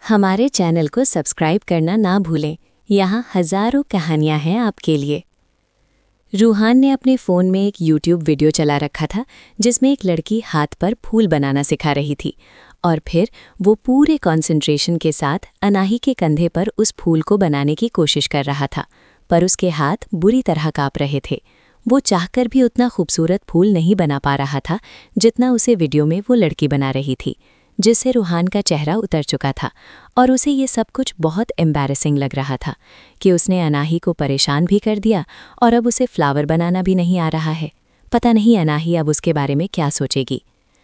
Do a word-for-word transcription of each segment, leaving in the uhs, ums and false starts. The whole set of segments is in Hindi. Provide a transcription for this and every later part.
हमारे चैनल को सब्सक्राइब करना ना भूलें। यहाँ हज़ारों कहानियाँ हैं आपके लिए। रूहान ने अपने फ़ोन में एक यूट्यूब वीडियो चला रखा था जिसमें एक लड़की हाथ पर फूल बनाना सिखा रही थी और फिर वो पूरे कंसंट्रेशन के साथ अनाही के कंधे पर उस फूल को बनाने की कोशिश कर रहा था, पर उसके हाथ बुरी तरह काँप रहे थे। वो चाहकर भी उतना खूबसूरत फूल नहीं बना पा रहा था जितना उसे वीडियो में वो लड़की बना रही थी, जिससे रूहान का चेहरा उतर चुका था और उसे ये सब कुछ बहुत एम्बैरेसिंग लग रहा था कि उसने अनाही को परेशान भी कर दिया और अब उसे फ्लावर बनाना भी नहीं आ रहा है। पता नहीं अनाही अब उसके बारे में क्या सोचेगी।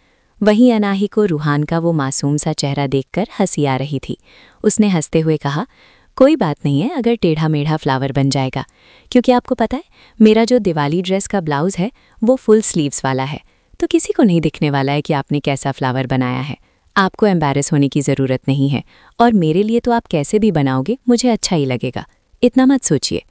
वहीं अनाही को रूहान का वो मासूम सा चेहरा देखकर हंसी आ रही थी। उसने हंसते हुए कहा, कोई बात नहीं है अगर टेढ़ा मेढ़ा फ्लावर बन जाएगा, क्योंकि आपको पता है मेरा जो दिवाली ड्रेस का ब्लाउज़ है वो फुल स्लीव्स वाला है, तो किसी को नहीं दिखने वाला है कि आपने कैसा फ्लावर बनाया है। आपको एम्बैरेस होने की ज़रूरत नहीं है और मेरे लिए तो आप कैसे भी बनाओगे मुझे अच्छा ही लगेगा, इतना मत सोचिए।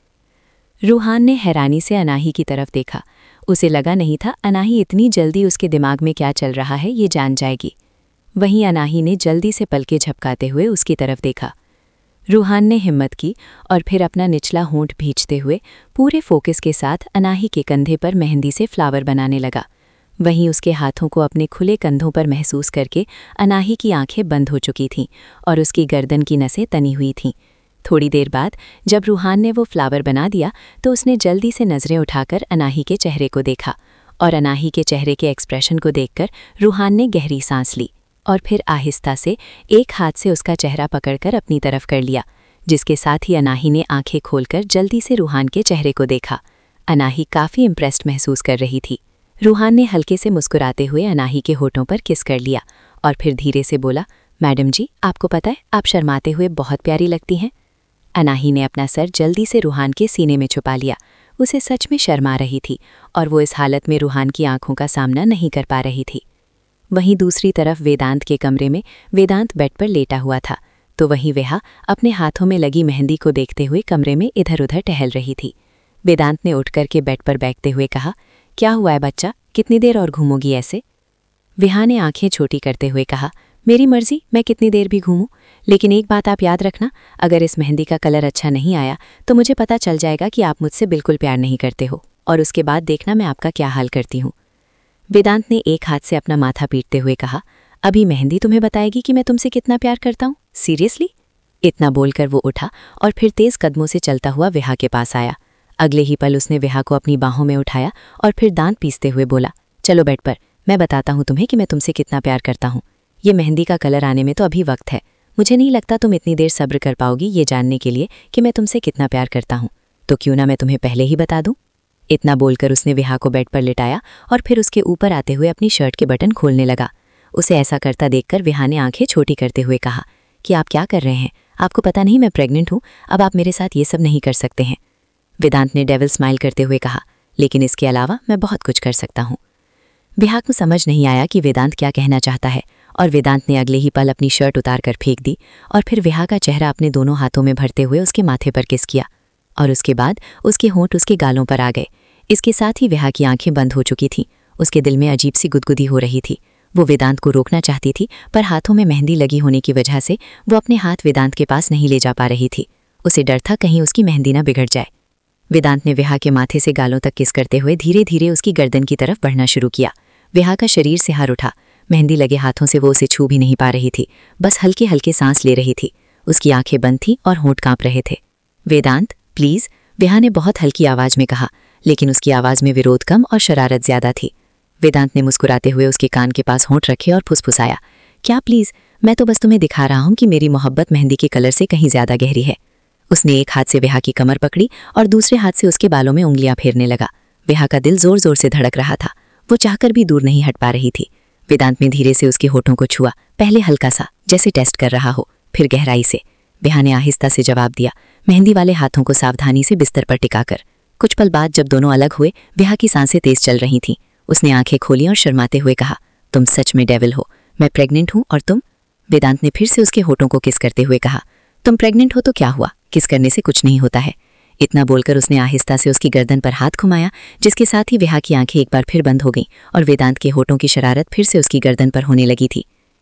रूहान ने हैरानी से अनाही की तरफ देखा। उसे लगा नहीं था अनाही इतनी जल्दी उसके दिमाग में क्या चल रहा है ये जान जाएगी। वहीं अनाही ने जल्दी से पलके झपकाते हुए उसकी तरफ देखा। रूहान ने हिम्मत की और फिर अपना निचला होंठ भींचते हुए पूरे फोकस के साथ अनाही के कंधे पर मेहंदी से फ्लावर बनाने लगा। वहीं उसके हाथों को अपने खुले कंधों पर महसूस करके अनाही की आंखें बंद हो चुकी थीं और उसकी गर्दन की नसें तनी हुई थीं। थोड़ी देर बाद जब रूहान ने वो फ्लावर बना दिया तो उसने जल्दी से नज़रें उठाकर अनाही के चेहरे को देखा और अनाही के चेहरे के एक्सप्रेशन को देखकर रूहान ने गहरी सांस ली और फिर आहिस्ता से एक हाथ से उसका चेहरा पकड़कर अपनी तरफ कर लिया, जिसके साथ ही अनाही ने आंखें खोलकर जल्दी से रूहान के चेहरे को देखा। अनाही काफ़ी इम्प्रेस्ड महसूस कर रही थी। रूहान ने हल्के से मुस्कुराते हुए अनाही के होठों पर किस कर लिया और फिर धीरे से बोला, मैडम जी आपको पता है आप शर्माते हुए बहुत प्यारी लगती हैं। अनाही ने अपना सर जल्दी से रूहान के सीने में छुपा लिया। उसे सच में शर्म आ रही थी और वो इस हालत में रूहान की आंखों का सामना नहीं कर पा रही थी। वहीं दूसरी तरफ वेदांत के कमरे में वेदांत बेड पर लेटा हुआ था, तो वहीं वेहा अपने हाथों में लगी मेहंदी को देखते हुए कमरे में इधर उधर टहल रही थी। वेदांत ने उठकर के बेड पर बैठते हुए कहा, क्या हुआ है बच्चा, कितनी देर और घूमोगी ऐसे? विहा ने आंखें छोटी करते हुए कहा, मेरी मर्जी, मैं कितनी देर भी घूमूं, लेकिन एक बात आप याद रखना, अगर इस मेहंदी का कलर अच्छा नहीं आया तो मुझे पता चल जाएगा कि आप मुझसे बिल्कुल प्यार नहीं करते हो और उसके बाद देखना मैं आपका क्या हाल करती हूँ। वेदांत ने एक हाथ से अपना माथा पीटते हुए कहा, अभी मेहंदी तुम्हें बताएगी कि मैं तुमसे कितना प्यार करता हूँ, सीरियसली? इतना बोलकर वो उठा और फिर तेज कदमों से चलता हुआ विहा के पास आया। अगले ही पल उसने विहा को अपनी बाहों में उठाया और फिर दांत पीसते हुए बोला, चलो बेड पर, मैं बताता हूँ तुम्हें कि मैं तुमसे कितना प्यार करता हूँ। ये मेहंदी का कलर आने में तो अभी वक्त है, मुझे नहीं लगता तुम इतनी देर सब्र कर पाओगी ये जानने के लिए कि मैं तुमसे कितना प्यार करता हूँ, तो क्यों ना मैं तुम्हें पहले ही बता दूँ। इतना बोलकर उसने विहा को बेड पर लिटाया और फिर उसके ऊपर आते हुए अपनी शर्ट के बटन खोलने लगा। उसे ऐसा करता देखकर विहा ने आंखें छोटी करते हुए कहा, कि आप क्या कर रहे हैं, आपको पता नहीं मैं प्रेग्नेंट हूँ, अब आप मेरे साथ ये सब नहीं कर सकते हैं। वेदांत ने डेविल स्माइल करते हुए कहा, लेकिन इसके अलावा मैं बहुत कुछ कर सकता हूँ। विहा को समझ नहीं आया कि वेदांत क्या कहना चाहता है और वेदांत ने अगले ही पल अपनी शर्ट उतार कर फेंक दी और फिर विहा का चेहरा अपने दोनों हाथों में भरते हुए उसके माथे पर किस किया और उसके बाद उसके होंठ उसके गालों पर आ गए। इसके साथ ही विहा की आंखें बंद हो चुकी थीं। उसके दिल में अजीब सी गुदगुदी हो रही थी। वो वेदांत को रोकना चाहती थी, पर हाथों में मेहंदी लगी होने की वजह से वो अपने हाथ वेदांत के पास नहीं ले जा पा रही थी। उसे डर था कहीं उसकी मेहंदी न बिगड़ जाए। वेदांत ने विहा के माथे से गालों तक किस करते हुए धीरे धीरे उसकी गर्दन की तरफ बढ़ना शुरू किया। विहा का शरीर से हार उठा। मेहंदी लगे हाथों से वो उसे छू भी नहीं पा रही थी, बस हल्के हल्के सांस ले रही थी। उसकी आंखें बंद थीं और होंठ कांप रहे थे। वेदांत प्लीज़, विहा ने बहुत हल्की आवाज़ में कहा, लेकिन उसकी आवाज़ में विरोध कम और शरारत ज़्यादा थी। वेदांत ने मुस्कुराते हुए उसके कान के पास होंठ रखे और फुसफुसाया, क्या प्लीज़, मैं तो बस तुम्हें दिखा रहा हूँ कि मेरी मोहब्बत मेहंदी के कलर से कहीं ज़्यादा गहरी है। उसने एक हाथ से विहा की कमर पकड़ी और दूसरे हाथ से उसके बालों में उंगलियां फेरने लगा। विहा का दिल जोर जोर से धड़क रहा था। वो चाहकर भी दूर नहीं हट पा रही थी। वेदांत ने धीरे से उसके होठों को छुआ, पहले हल्का सा जैसे टेस्ट कर रहा हो, फिर गहराई से। विहा ने आहिस्ता से जवाब दिया, मेहंदी वाले हाथों को सावधानी से बिस्तर पर टिकाकर। कुछ पल बाद जब दोनों अलग हुए, विहा की सांसें तेज चल रही थीं। उसने आंखें खोली और शर्माते हुए कहा, तुम सच में डेविल हो, मैं प्रेग्नेंट हूँ और तुम? वेदांत ने फिर से उसके होठों को किस करते हुए कहा, तुम प्रेग्नेंट हो तो क्या हुआ, किस करने से कुछ नहीं होता है। इतना बोलकर उसने आहिस्ता से उसकी गर्दन पर हाथ घुमाया, जिसके साथ ही विहा की आंखें एक बार फिर बंद हो गईं और वेदांत के होठों की शरारत फिर से उसकी गर्दन पर होने लगी थी।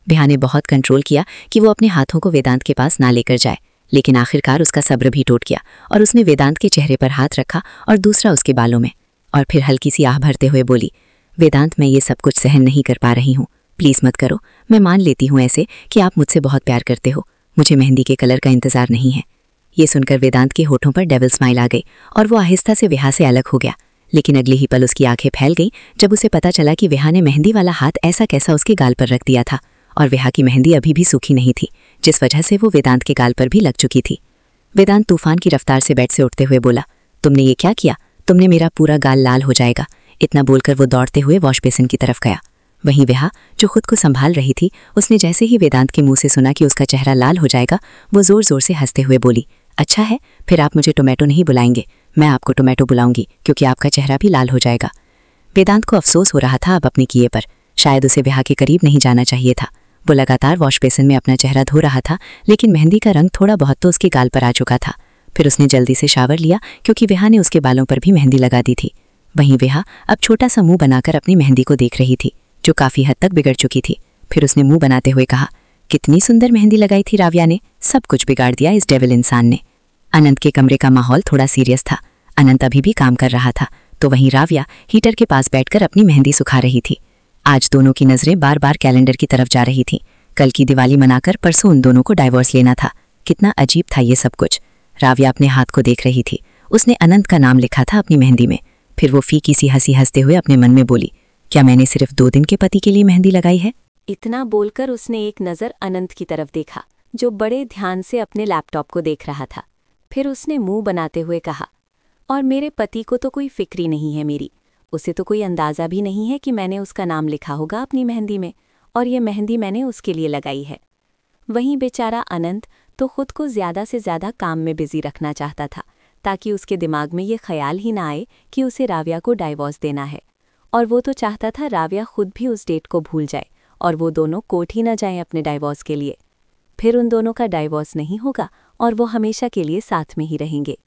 विहा ने बहुत कंट्रोल किया कि वो अपने हाथों को वेदांत के पास ना लेकर जाए, लेकिन आखिरकार उसका सब्र भी टूट गया और उसने वेदांत के चेहरे पर हाथ रखा और दूसरा उसके बालों में, और फिर हल्की सी आह भरते हुए बोली, वेदांत, मैं ये सब कुछ सहन नहीं कर पा रही हूँ, प्लीज़ मत करो। मैं मान लेती हूँ ऐसे कि आप मुझसे बहुत प्यार करते हो, मुझे मेहंदी के कलर का इंतज़ार नहीं है। ये सुनकर वेदांत के होठों पर डेविल स्माइल आ गई और वो आहिस्ता से विहा से अलग हो गया, लेकिन अगले ही पल उसकी आंखें फैल गईं जब उसे पता चला कि विहा ने मेहंदी वाला हाथ ऐसा कैसा उसके गाल पर रख दिया था, और विहा की मेहंदी अभी भी सूखी नहीं थी, जिस वजह से वो वेदांत के गाल पर भी लग चुकी थी। वेदांत तूफान की रफ्तार से बेड से उठते हुए बोला, तुमने ये क्या किया? तुमने मेरा पूरा गाल लाल हो जाएगा। इतना बोलकर वो दौड़ते हुए वॉश बेसिन की तरफ गया। वहीं विहा, जो खुद को संभाल रही थी, उसने जैसे ही वेदांत के मुंह से सुना कि उसका चेहरा लाल हो जाएगा, वो जोर जोर से हंसते हुए बोली, अच्छा है, फिर आप मुझे टोमेटो नहीं बुलाएंगे, मैं आपको टोमेटो बुलाऊंगी, क्योंकि आपका चेहरा भी लाल हो जाएगा। वेदांत को अफसोस हो रहा था अब अपने किए पर, शायद उसे विहा के करीब नहीं जाना चाहिए था। वो लगातार वॉश बेसिन में अपना चेहरा धो रहा था, लेकिन मेहंदी का रंग थोड़ा बहुत तो उसके गाल पर आ चुका था। फिर उसने जल्दी से शावर लिया, क्योंकि विहा ने उसके बालों पर भी मेहंदी लगा दी थी। वहीं विहा अब छोटा सा मुंह बनाकर अपनी मेहंदी को देख रही थी, जो काफ़ी हद तक बिगड़ चुकी थी। फिर उसने मुंह बनाते हुए कहा, कितनी सुंदर मेहंदी लगाई थी राव्या ने, सब कुछ बिगाड़ दिया इस डेविल इंसान ने। अनंत के कमरे का माहौल थोड़ा सीरियस था। अनंत अभी भी काम कर रहा था, तो वहीं राव्या हीटर के पास बैठकर अपनी मेहंदी सुखा रही थी। आज दोनों की नज़रें बार बार कैलेंडर की तरफ जा रही थीं। कल की दिवाली मनाकर परसों उन दोनों को डाइवोर्स लेना था। कितना अजीब था ये सब कुछ। राव्या अपने हाथ को देख रही थी। उसने अनंत का नाम लिखा था अपनी मेहंदी में। फिर वो फीकी सी हंसी हंसते हुए अपने मन में बोली, क्या मैंने सिर्फ दो दिन के पति के लिए मेहंदी लगाई है? इतना बोलकर उसने एक नज़र अनंत की तरफ देखा, जो बड़े ध्यान से अपने लैपटॉप को देख रहा था। फिर उसने मुंह बनाते हुए कहा, और मेरे पति को तो कोई फिक्री नहीं है मेरी, उसे तो कोई अंदाज़ा भी नहीं है कि मैंने उसका नाम लिखा होगा अपनी मेहंदी में, और ये मेहंदी मैंने उसके लिए लगाई है। वहीं बेचारा अनंत तो खुद को ज़्यादा से ज़्यादा काम में बिजी रखना चाहता था, ताकि उसके दिमाग में ये ख्याल ही ना आए कि उसे राव्या को डाइवोर्स देना है। और वो तो चाहता था राव्या खुद भी उस डेट को भूल जाए और वो दोनों कोर्ट ही ना जाएं अपने डाइवोर्स के लिए। फिर उन दोनों का डाइवोर्स नहीं होगा और वो हमेशा के लिए साथ में ही रहेंगे।